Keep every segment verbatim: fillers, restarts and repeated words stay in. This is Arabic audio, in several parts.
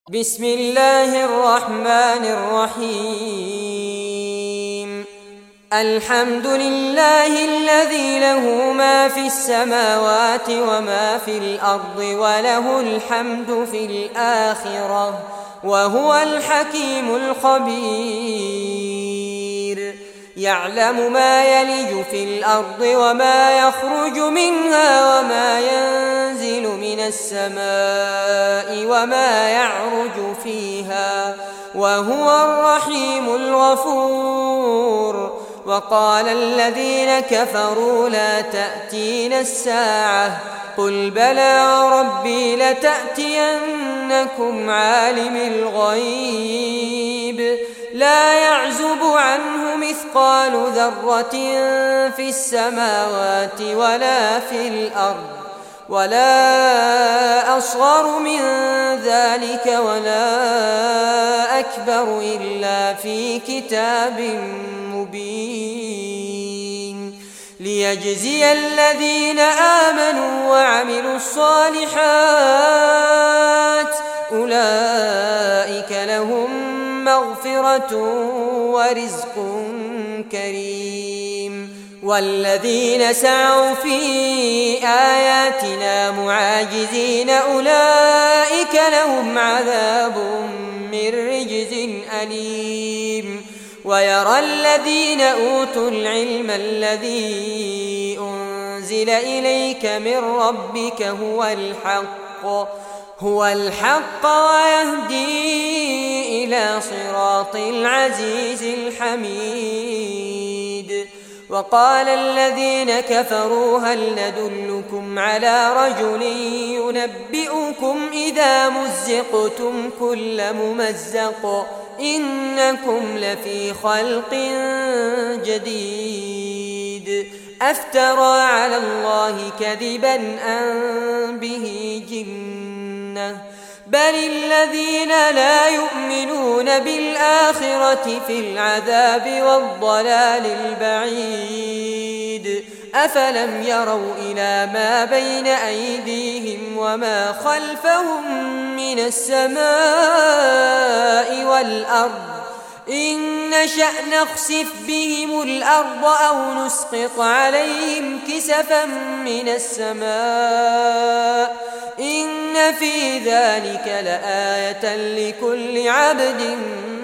بسم الله الرحمن الرحيم. الحمد لله الذي له ما في السماوات وما في الأرض وله الحمد في الآخرة وهو الحكيم الخبير. يعلم ما يلج في الأرض وما يخرج منها وما ينزل من السماء وما يعرج فيها وهو الرحيم الغفور. وقال الذين كفروا لا تأتينا الساعة قل بلى ربي لتأتينكم عالم الغيب لا يعزب عنه مثقال ذرة في السماوات ولا في الأرض ولا أصغر من ذلك ولا أكبر إلا في كتاب مبين ليجزي الذين آمنوا وعملوا الصالحات أولئك لهم مغفرة ورزق كريم. والذين سعوا في آياتنا معاجزين أولئك لهم عذاب من رجز أليم. ويرى الذين أوتوا العلم الذي أنزل إليك من ربك هو الحق هو الحق ويهدي إلى صراط العزيز الحميد. وقال الذين كفروا هل ندلكم على رجل ينبئكم إذا مزقتم كل ممزق إنكم لفي خلق جديد أفترى على الله كذبا أم به جنة بل الذين لا يؤمنون بالآخرة في العذاب والضلال البعيد. أفلم يروا إلى ما بين أيديهم وما خلفهم من السماء والأرض إن نشأ نخسف بهم الأرض أو نسقط عليهم كسفا من السماء إن في ذلك لآية لكل عبد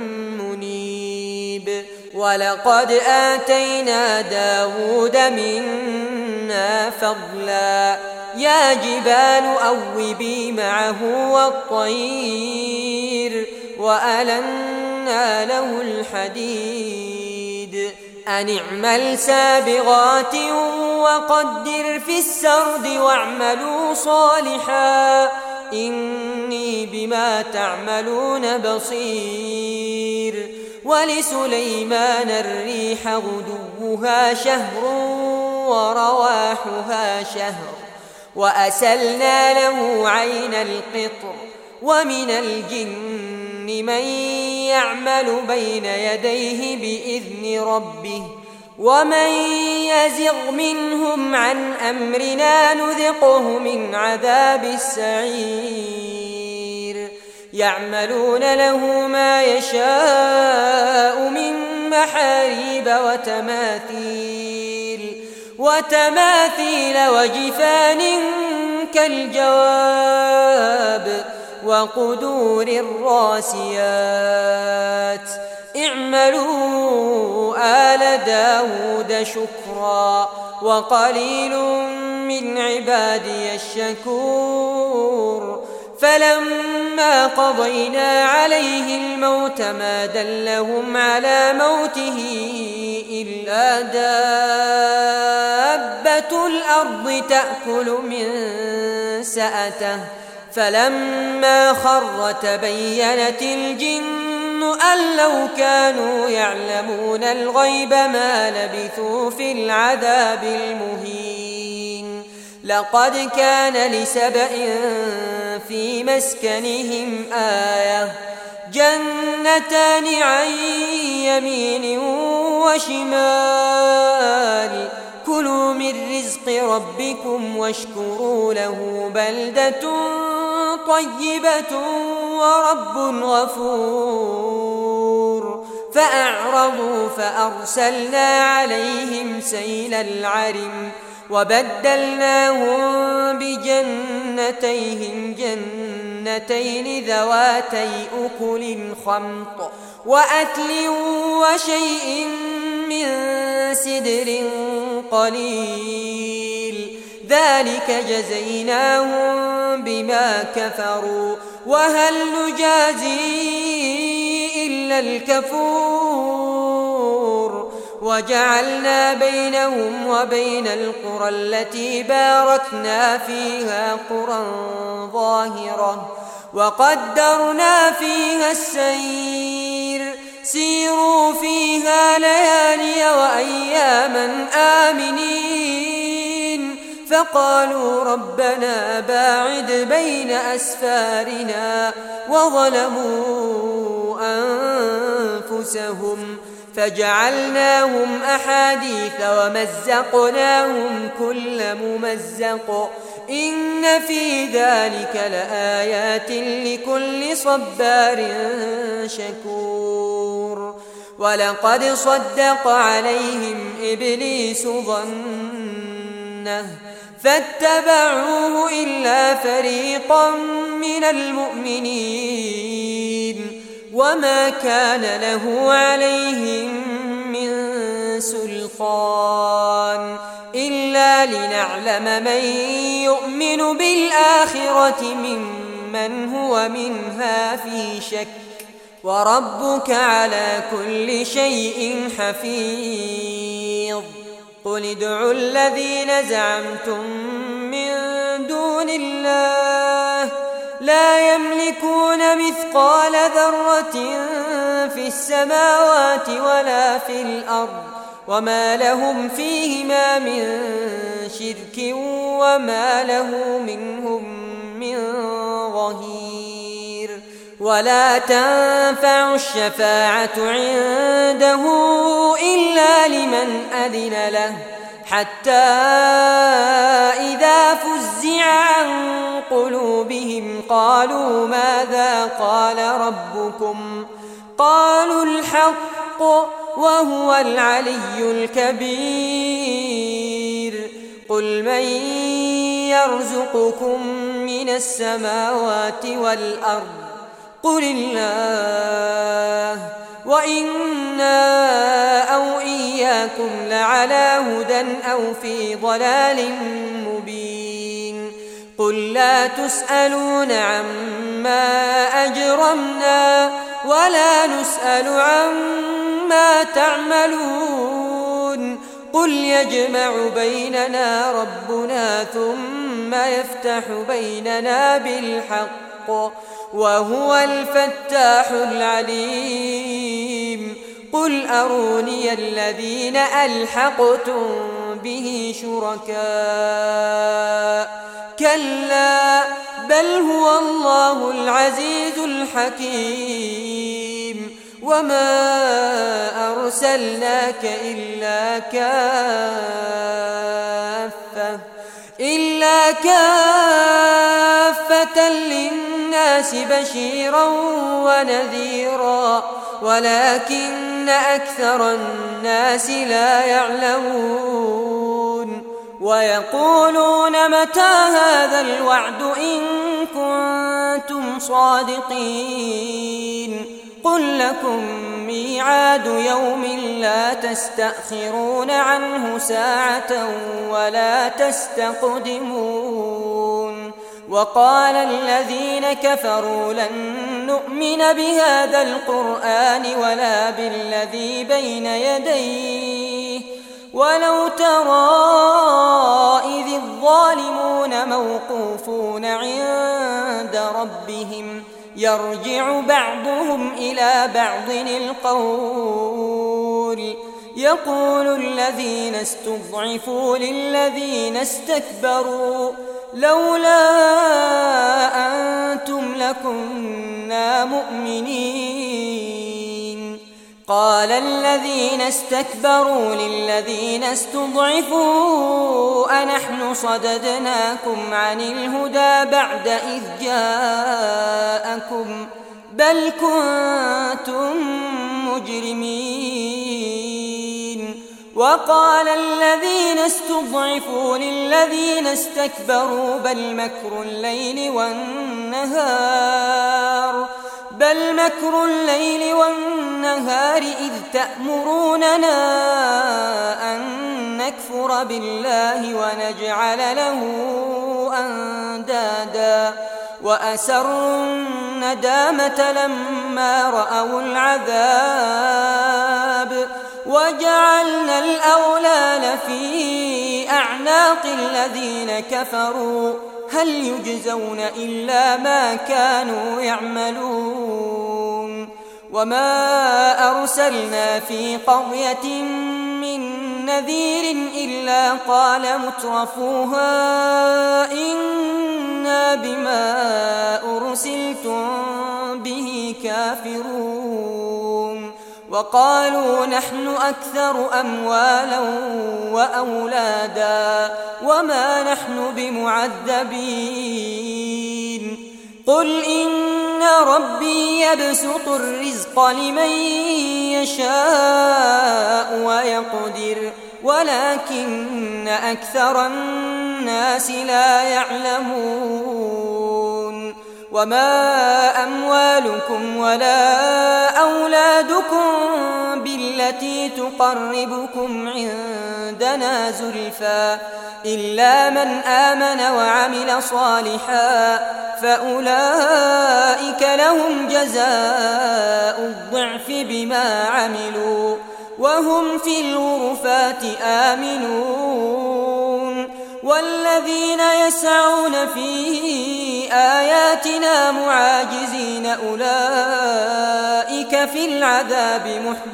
منيب. ولقد آتينا داود منا فضلا يا جبال أوبي معه والطير وألنا له الحديد أن اعمل سابغات وقدر في السرد واعملوا صالحا إني بما تعملون بصير. ولسليمان الريح غدوها شهر ورواحها شهر وأسلنا له عين القطر ومن الجن من يعمل بين يديه بإذن ربه ومن يزغ منهم عن أمرنا نذقه من عذاب السعير. يعملون له ما يشاء من محاريب وتماثيل وتماثيل وجفان كالجواب وقدور الراسيات اعملوا آل داود شكرا وقليل من عبادي الشكور. فلما قضينا عليه الموت ما دلهم على موته إلا دابة الأرض تأكل من سأته فلما خر تبينت الجن أن لو كانوا يعلمون الغيب ما لبثوا في العذاب المهين. لقد كان لسبأ في مسكنهم آية جنتان عن يمين وشمال كلوا من رزق ربكم واشكروا له بلدة طيبة ورب غفور فأعرضوا فأرسلنا عليهم سيل العرم وبدلناهم بجنتيهم جنتين ذواتي أكل خمط وأكل وشيء من سدر قليل ذلك جزيناهم بما كفروا وهل نجازي إلا الكفور وجعلنا بينهم وبين القرى التي باركنا فيها قرى ظاهرة وقدرنا فيها السير سيروا فيها ليالي وأياما آمنين فقالوا ربنا باعد بين أسفارنا وظلموا أنفسهم فجعلناهم أحاديث ومزقناهم كل ممزق إن في ذلك لآيات لكل صبار شكور ولقد صدق عليهم إبليس ظنه فاتبعوه إلا فريقا من المؤمنين وما كان له عليهم من سلطان إلا لنعلم من يؤمن بالآخرة ممن هو منها في شك وربك على كل شيء حفيظ قل ادعوا الذين زعمتم من دون الله لا يملكون مثقال ذرة في السماوات ولا في الأرض وما لهم فيهما من شرك وما له منهم من ظهير ولا تنفع الشفاعة عنده إلا لمن أذن له حتى إذا فزع عن قلوبهم قالوا ماذا قال ربكم قالوا الحق وهو العلي الكبير قل من يرزقكم من السماوات والأرض قل الله وإنا أو إياكم لعلى هدى أو في ضلال مبين قل لا تسألون عما أجرمنا ولا نسأل عما تعملون قل يجمع بيننا ربنا ثم يفتح بيننا بالحق وهو الفتاح العليم قل أروني الذين ألحقتم به شركاء كلا بل هو الله العزيز الحكيم وما أرسلناك إلا كافة إلا كافة للناس بشيرا ونذيرا ولكن أكثر الناس لا يعلمون ويقولون متى هذا الوعد إن كنتم صادقين قل لكم ميعاد يوم لا تستأخرون عنه ساعة ولا تستقدمون وقال الذين كفروا لن نؤمن بهذا القرآن ولا بالذي بين يديه ولو ترى إذ الظالمون موقوفون عند ربهم يرجع بعضهم إلى بعض القول يقول الذين استضعفوا للذين استكبروا لولا أنتم لكنا مؤمنين قال الذين استكبروا للذين استضعفوا أنحن نحن صددناكم عن الهدى بعد إذ جاءكم بل كنتم مجرمين. وقال الذين استضعفوا للذين استكبروا بل مكر الليل والنهار بل مكر الليل والنهار إذ تأمروننا أن نكفر بالله ونجعل له أندادا وأسروا الندامة لما رأوا العذاب وجعلنا الأغلال في أعناق الذين كفروا هل يجزون إلا ما كانوا يعملون. وما أرسلنا في قرية من نذير إلا قال مترفوها إنا بما أرسلتم به كافرون وقالوا نحن أكثر أموالا وأولادا وما نحن بمعذبين. قل إن ربي يبسط الرزق لمن يشاء ويقدر ولكن أكثر الناس لا يعلمون. وما أموالكم ولا أولادكم بالتي تقربكم عندنا زلفى إلا من آمن وعمل صالحا فأولئك لهم جزاء الضعف بما عملوا وهم في الغرفات آمنون. والذين يسعون في آياتنا معاجزين أولئك في العذاب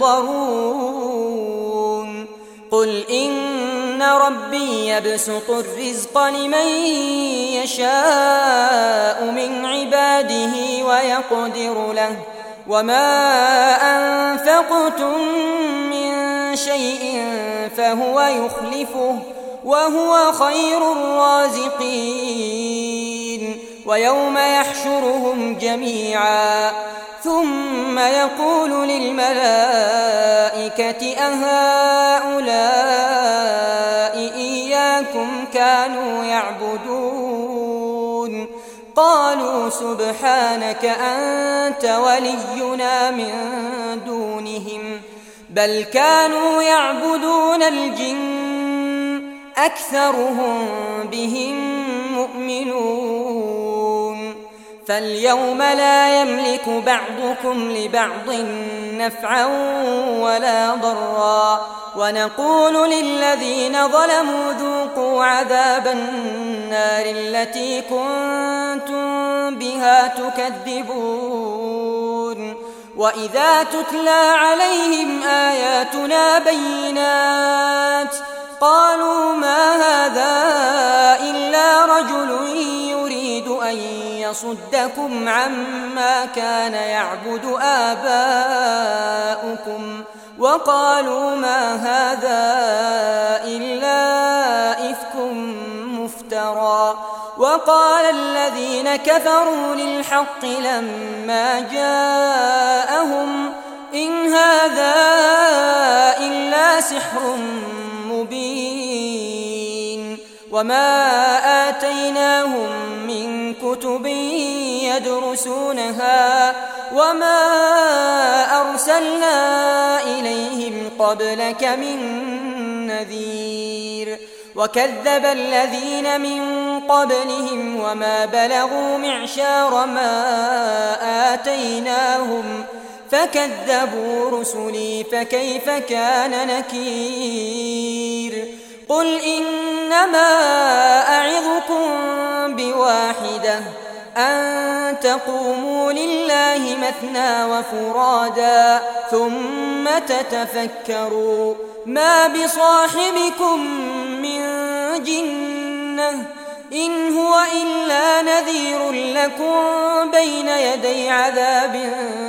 محضرون. قل إن ربي يبسط الرزق لمن يشاء من عباده ويقدر له وما أنفقتم من شيء فهو يخلفه وهو خير الرازقين. ويوم يحشرهم جميعا ثم يقول للملائكة أهؤلاء إياكم كانوا يعبدون قالوا سبحانك أنت ولينا من دونهم بل كانوا يعبدون الجن أكثرهم بهم مؤمنون. فاليوم لا يملك بعضكم لبعض نفعا ولا ضرا ونقول للذين ظلموا ذوقوا عذاب النار التي كنتم بها تكذبون. وإذا تتلى عليهم آياتنا بينات قالوا ما هذا إلا رجل يريد أن يصدكم عما كان يعبد آباؤكم وقالوا ما هذا إلا إفك مفترى. وقال الذين كفروا للحق لما جاءهم إن هذا إلا سحر مبين. وما آتيناهم من كتب يدرسونها وما أرسلنا إليهم قبلك من نذير. وكذب الذين من قبلهم وما بلغوا معشار ما آتيناهم فكذبوا رسلي فكيف كان نكير. قل إنما أعظكم بواحدة أن تقوموا لله مثنى وفرادا ثم تتفكروا ما بصاحبكم من جنة إن هو إلا نذير لكم بين يدي عذاب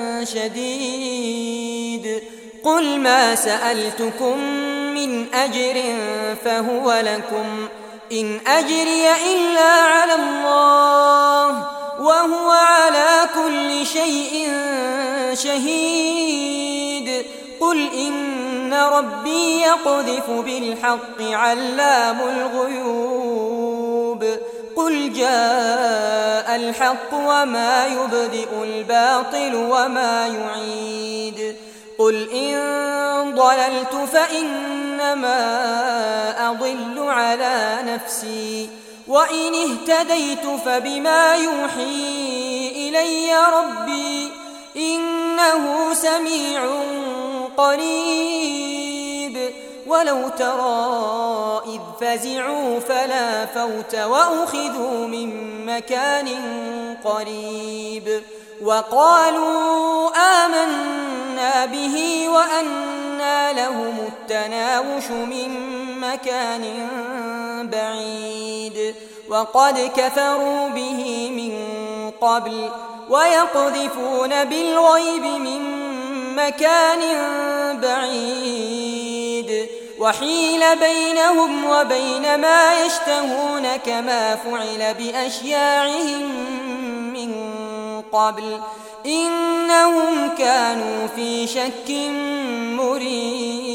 شديد. قل ما سألتكم من أجر فهو لكم إن أجري إلا على الله وهو على كل شيء شهيد قل إن ربي يقذف بالحق علام الغيوب قل جاء الحق وما يبدئ الباطل وما يعيد قل إن ضللت فإنما أضل على نفسي وإن اهتديت فبما يوحي إلي ربي إنه سميع قريب ولو ترى إذ فزعوا فلا فوت وأخذوا من مكان قريب وقالوا آمنا به وأنى لهم التناوش من مكان بعيد وقد كفروا به من قبل ويقذفون بالغيب من مكان بعيد وحيل بينهم وبين ما يشتهون كما فعل بأشياعهم من قبل إنهم كانوا في شك مريب